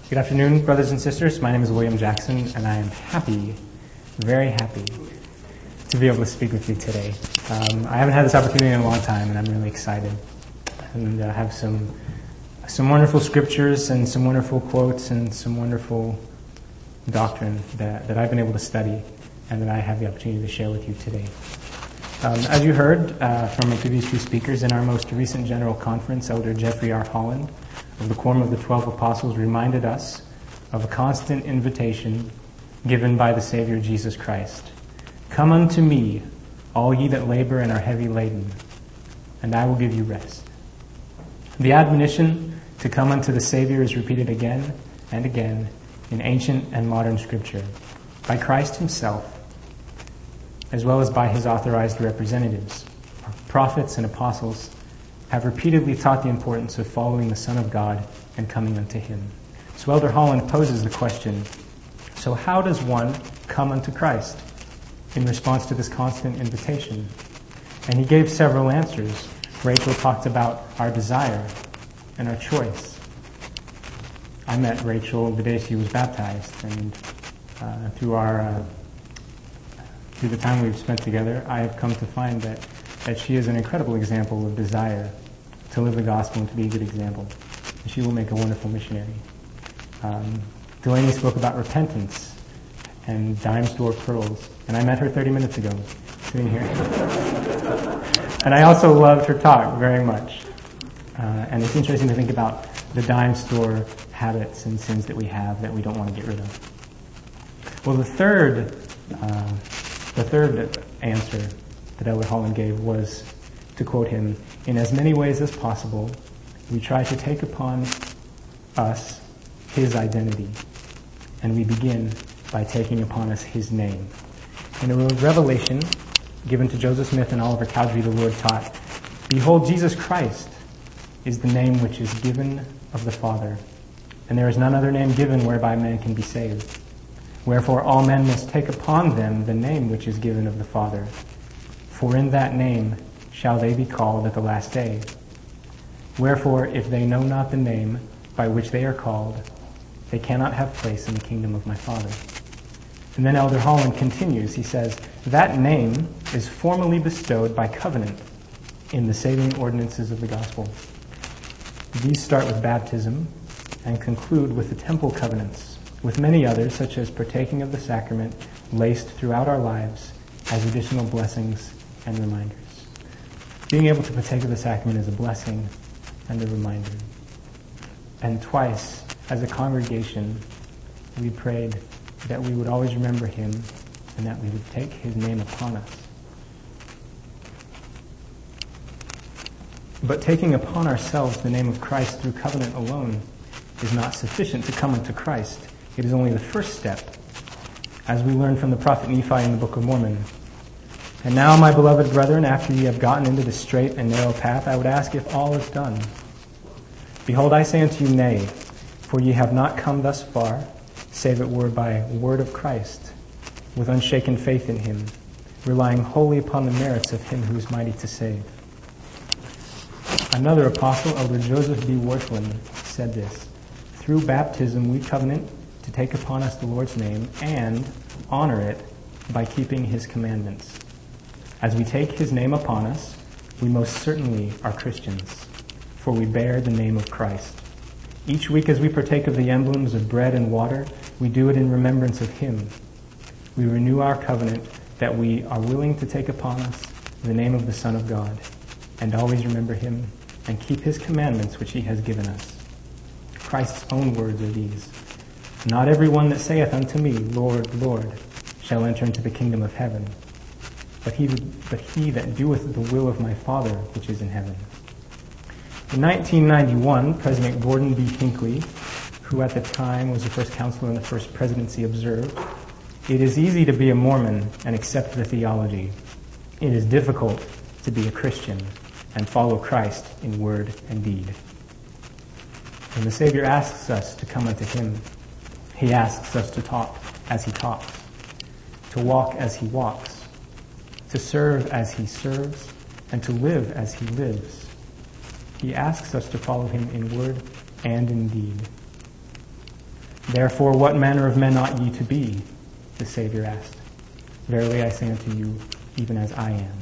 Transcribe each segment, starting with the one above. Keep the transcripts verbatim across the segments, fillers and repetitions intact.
Good afternoon, brothers and sisters. My name is William Jackson, and I am happy, very happy, to be able to speak with you today. Um, I haven't had this opportunity in a long time, and I'm really excited. And I uh, have some some wonderful scriptures and some wonderful quotes and some wonderful doctrine that, that I've been able to study and that I have the opportunity to share with you today. Um, as you heard uh, from the previous two speakers, in our most recent General Conference, Elder Jeffrey R. Holland of the Quorum of the Twelve Apostles reminded us of a constant invitation given by the Savior Jesus Christ. Come unto me, all ye that labor and are heavy laden, and I will give you rest. The admonition to come unto the Savior is repeated again and again in ancient and modern Scripture by Christ himself, as well as by his authorized representatives. Prophets and apostles have repeatedly taught the importance of following the Son of God and coming unto him. So Elder Holland poses the question, so how does one come unto Christ in response to this constant invitation? And he gave several answers. Rachel talked about our desire and our choice. I met Rachel the day she was baptized, and uh, through our uh, through the time we've spent together, I have come to find that, that she is an incredible example of desire to live the gospel and to be a good example. And she will make a wonderful missionary. Um, Delaney spoke about repentance and dime store pearls, and I met her thirty minutes ago, sitting here. And I also loved her talk very much. Uh, and it's interesting to think about the dime store habits and sins that we have that we don't want to get rid of. Well, the third uh, The third answer that Elder Holland gave was, to quote him, in as many ways as possible, we try to take upon us his identity, and we begin by taking upon us his name. In a revelation given to Joseph Smith and Oliver Cowdery, the Lord taught, behold, Jesus Christ is the name which is given of the Father, and there is none other name given whereby man can be saved. Wherefore all men must take upon them the name which is given of the Father. For in that name shall they be called at the last day. Wherefore, if they know not the name by which they are called, they cannot have place in the kingdom of my Father. And then Elder Holland continues. He says, that name is formally bestowed by covenant in the saving ordinances of the gospel. These start with baptism and conclude with the temple covenants, with many others, such as partaking of the sacrament, laced throughout our lives as additional blessings and reminders. Being able to partake of the sacrament is a blessing and a reminder. And twice, as a congregation, we prayed that we would always remember him and that we would take his name upon us. But taking upon ourselves the name of Christ through covenant alone is not sufficient to come unto Christ. It is only the first step, as we learn from the prophet Nephi in the Book of Mormon. And now, my beloved brethren, after ye have gotten into the straight and narrow path, I would ask if all is done. Behold, I say unto you, nay, for ye have not come thus far, save it were by word of Christ, with unshaken faith in him, relying wholly upon the merits of him who is mighty to save. Another apostle, Elder Joseph B. Worthland, said this, through baptism we covenant to take upon us the Lord's name and honor it by keeping his commandments. As we take his name upon us, we most certainly are Christians, for we bear the name of Christ. Each week as we partake of the emblems of bread and water, we do it in remembrance of him. We renew our covenant that we are willing to take upon us the name of the Son of God, and always remember him and keep his commandments which he has given us. Christ's own words are these, not every one that saith unto me, Lord, Lord, shall enter into the kingdom of heaven, but he, but he that doeth the will of my Father which is in heaven. In nineteen ninety-one, President Gordon B. Hinckley, who at the time was the first counselor in the first presidency, observed, it is easy to be a Mormon and accept the theology. It is difficult to be a Christian and follow Christ in word and deed. When the Savior asks us to come unto him, he asks us to talk as he talks, to walk as he walks, to serve as he serves, and to live as he lives. He asks us to follow him in word and in deed. Therefore, what manner of men ought ye to be? The Savior asked. Verily I say unto you, even as I am.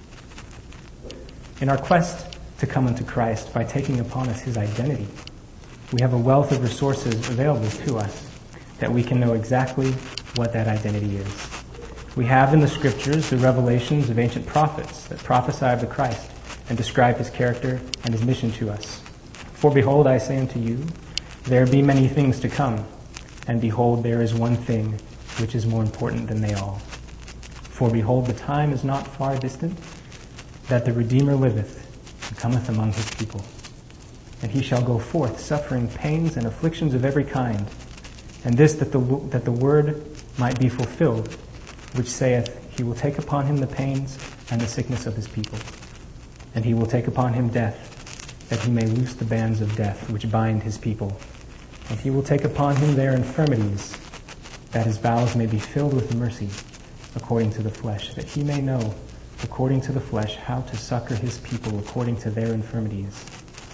In our quest to come unto Christ by taking upon us his identity, we have a wealth of resources available to us that we can know exactly what that identity is. We have in the scriptures the revelations of ancient prophets that prophesy of the Christ and describe his character and his mission to us. For behold, I say unto you, there be many things to come, and behold, there is one thing which is more important than they all. For behold, the time is not far distant, that the Redeemer liveth, and cometh among his people. And he shall go forth, suffering pains and afflictions of every kind, and this that the, that the word might be fulfilled, which saith, he will take upon him the pains and the sickness of his people. And he will take upon him death, that he may loose the bands of death which bind his people. And he will take upon him their infirmities, that his bowels may be filled with mercy, according to the flesh, that he may know, according to the flesh, how to succor his people according to their infirmities.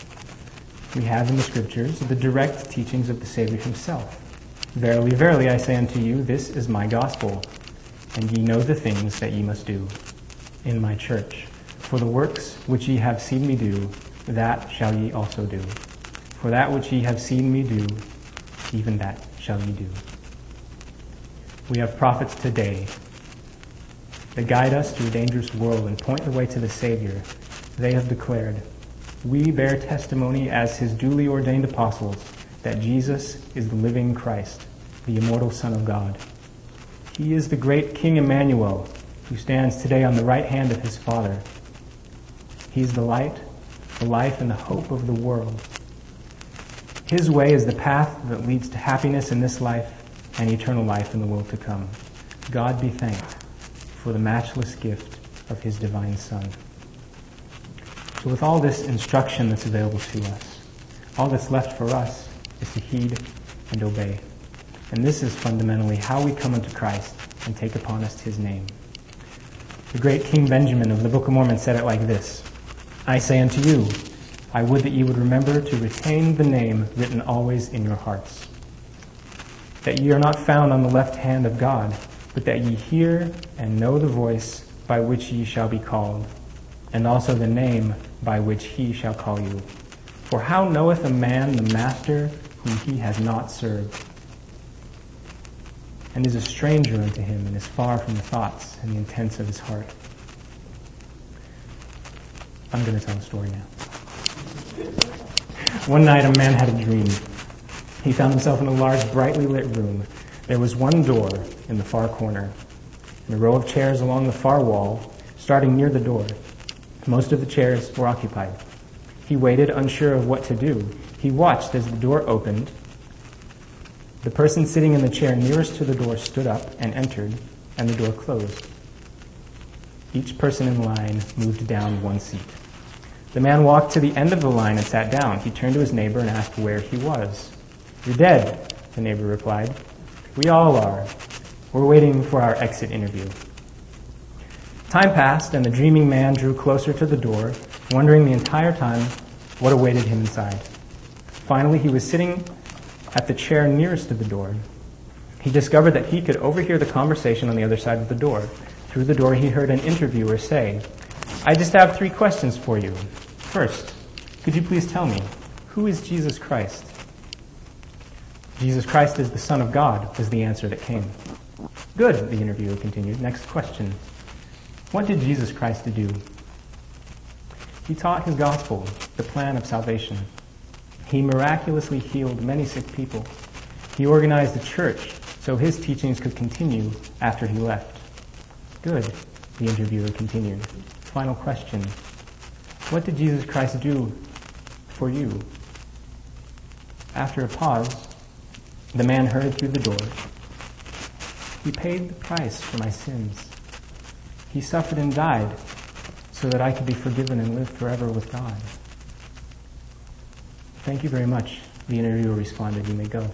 We have in the scriptures the direct teachings of the Savior himself. Verily, verily, I say unto you, this is my gospel, and ye know the things that ye must do in my church. For the works which ye have seen me do, that shall ye also do. For that which ye have seen me do, even that shall ye do. We have prophets today that guide us through a dangerous world and point the way to the Savior. They have declared, we bear testimony as his duly ordained apostles that Jesus is the living Christ, the immortal Son of God. He is the great King Emmanuel, who stands today on the right hand of his Father. He is the light, the life, and the hope of the world. His way is the path that leads to happiness in this life and eternal life in the world to come. God be thanked for the matchless gift of his divine Son. So with all this instruction that's available to us, all that's left for us is to heed and obey. And this is fundamentally how we come unto Christ and take upon us his name. The great King Benjamin of the Book of Mormon said it like this, I say unto you, I would that ye would remember to retain the name written always in your hearts, that ye are not found on the left hand of God, but that ye hear and know the voice by which ye shall be called, and also the name by which he shall call you. For how knoweth a man the master whom he has not served, and is a stranger unto him, and is far from the thoughts and the intents of his heart? I'm going to tell a story now. One night a man had a dream. He found himself in a large, brightly lit room. There was one door in the far corner, and a row of chairs along the far wall, starting near the door. Most of the chairs were occupied. He waited, unsure of what to do. He watched as the door opened. The person sitting in the chair nearest to the door stood up and entered, and the door closed. Each person in line moved down one seat. The man walked to the end of the line and sat down. He turned to his neighbor and asked where he was. You're dead, the neighbor replied. We all are. We're waiting for our exit interview. Time passed, and the dreaming man drew closer to the door, wondering the entire time what awaited him inside. Finally, he was sitting at the chair nearest to the door. He discovered that he could overhear the conversation on the other side of the door. Through the door, he heard an interviewer say, I just have three questions for you. First, could you please tell me, who is Jesus Christ? Jesus Christ is the Son of God, was the answer that came. Good, the interviewer continued. Next question. What did Jesus Christ do? He taught his gospel, the plan of salvation. He miraculously healed many sick people. He organized a church so his teachings could continue after he left. Good, the interviewer continued. Final question. What did Jesus Christ do for you? After a pause, the man hurried through the door. He paid the price for my sins. He suffered and died so that I could be forgiven and live forever with God. Thank you very much, the interviewer responded. You may go.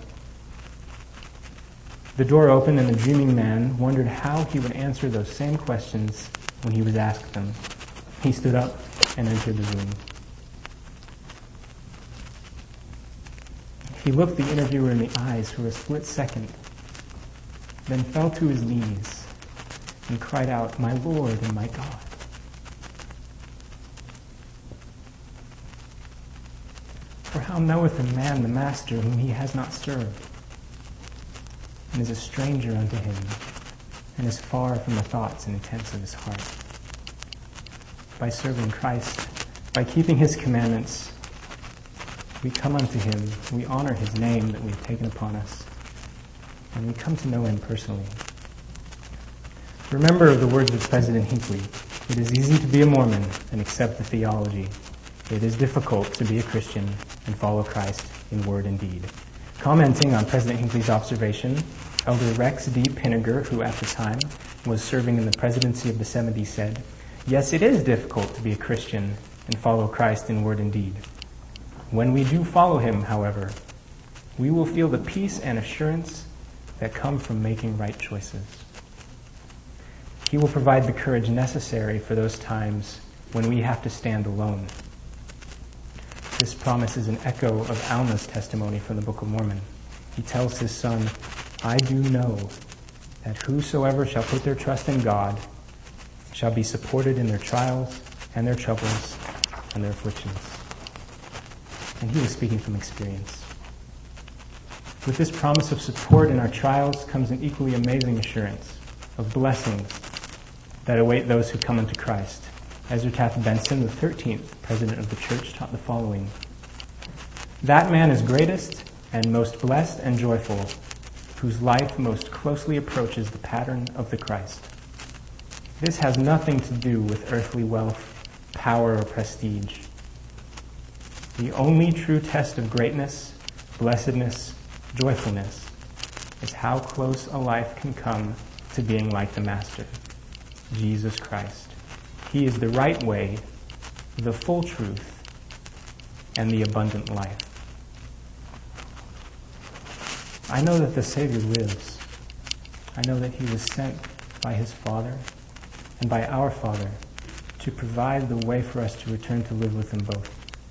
The door opened and the dreaming man wondered how he would answer those same questions when he was asked them. He stood up and entered the room. He looked the interviewer in the eyes for a split second, then fell to his knees and cried out, "My Lord and my God." For how knoweth a man the master whom he has not served, and is a stranger unto him, and is far from the thoughts and intents of his heart? By serving Christ, by keeping his commandments, we come unto him, we honor his name that we've taken upon us, and we come to know him personally. Remember the words of President Hinckley: "It is easy to be a Mormon and accept the theology. It is difficult to be a Christian and follow Christ in word and deed." Commenting on President Hinckley's observation, Elder Rex D. Pinniger, who at the time was serving in the presidency of the seventies, said, "Yes, it is difficult to be a Christian and follow Christ in word and deed. When we do follow him, however, we will feel the peace and assurance that come from making right choices. He will provide the courage necessary for those times when we have to stand alone." This promise is an echo of Alma's testimony from the Book of Mormon. He tells his son, "I do know that whosoever shall put their trust in God shall be supported in their trials and their troubles and their afflictions." And he was speaking from experience. With this promise of support in our trials comes an equally amazing assurance of blessings that await those who come unto Christ. Ezra Taft Benson, the thirteenth president of the church, taught the following: "That man is greatest and most blessed and joyful whose life most closely approaches the pattern of the Christ. This has nothing to do with earthly wealth, power, or prestige. The only true test of greatness, blessedness, joyfulness is how close a life can come to being like the Master, Jesus Christ. He is the right way, the full truth, and the abundant life." I know that the Savior lives. I know that he was sent by his Father and by our Father to provide the way for us to return to live with him both.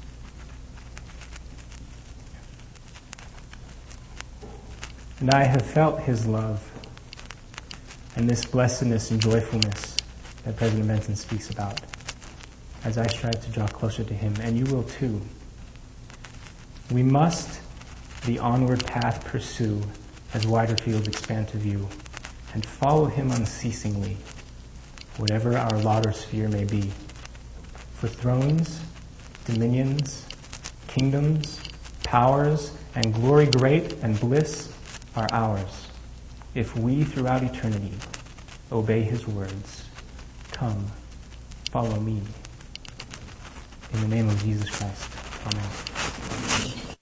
And I have felt his love and this blessedness and joyfulness that President Benson speaks about as I strive to draw closer to him, and you will too. We must the onward path pursue as wider fields expand to view, and follow him unceasingly, whatever our lot or sphere may be. For thrones, dominions, kingdoms, powers, and glory great and bliss are ours, if we throughout eternity obey his words, "Come, follow me." In the name of Jesus Christ, amen.